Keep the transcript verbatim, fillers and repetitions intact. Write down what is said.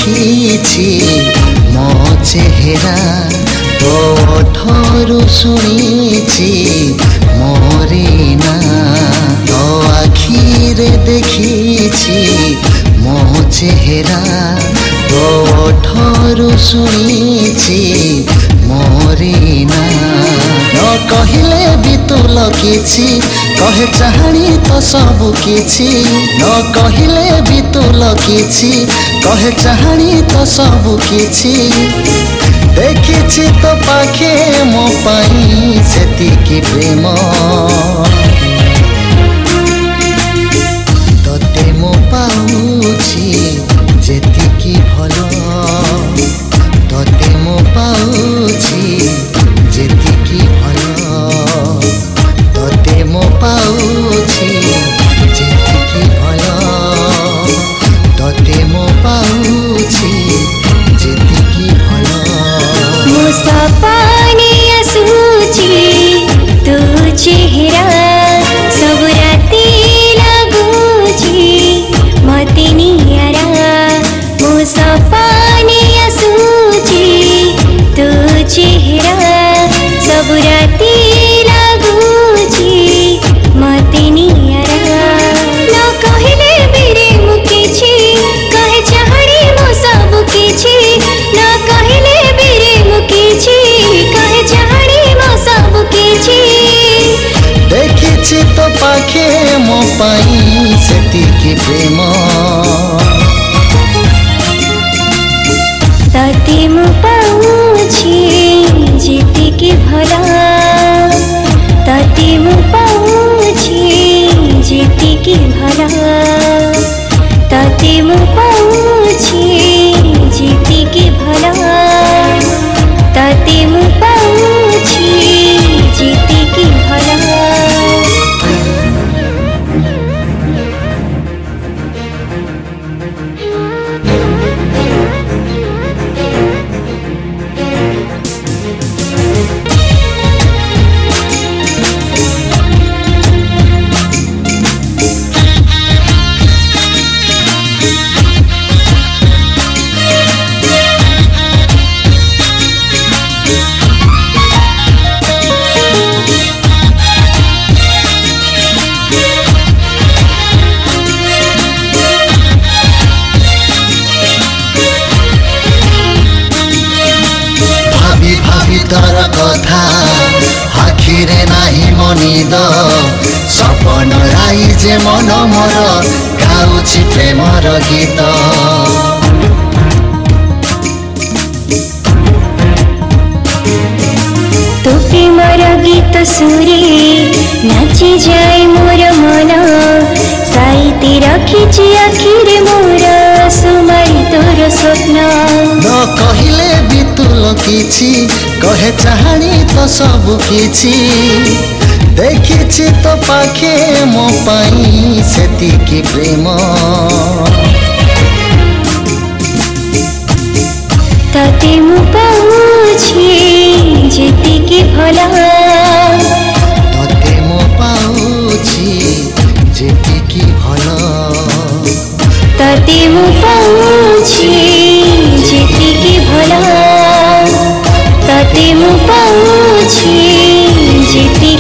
देखिछि मो चेहरा तो ठरू शुणिछि मोरे ना तो आखिरे देखिछि मो चेहरा तो ठरू शुणिछि मोरे ना न कहिले भी तू लगिछि कहे चाहनी तो सबु किछि न कहिले भी तू लगिछि कहे चाहनी तो सबु किछि देखिछि तो पाखे मो पाई सेतिकी प्रेम तते मो पाउछि जेतिकी भलो तते मो पाउछि जेतिकी भलो तते मो पाउछि जेतिकी भलो तते मो पाउछि जेतिकी भलो मो सपने आसुछि तू चेहरा सब राति लगुछि मते नियारा मो सपने आसुछि तू चेहरा सब राति लगुछि मते नियारा न कहिले बिरे मु किछि कहे चाहनी मो सब किछि न कहिले बिरे मु किछि कहे चाहनी मो सब किछि देखिछि तो पाखे मो पाई सेतिकी प्रेम तते मु पाउछि जेतिकी भला तते मु पाउछि जेतिकी भला तते मु पाउछि जेतिकी भला तते मु पाउछि जेतिकी भला तोर कथा आखिरे नाही मनिद सपन राई जे मन मोर गाउछि प्रेमर गीत तो प्रेमर गीत सुरे नाची जाए मोर मन साइती रखिछि आखिरे मोर सुमाई तोर स्वप्न न कहिले भी तू लगिछि कहे चाहनी तो सबु किछि देखिछि तो पाखे मो पाई सेतिकी प्रेम तते मु पाउछि जेतिकी भला तते मो पाउछि जेतिकी भलो तते मु पाउछि जेतिकी भला तते मु पाउछि जेतिकी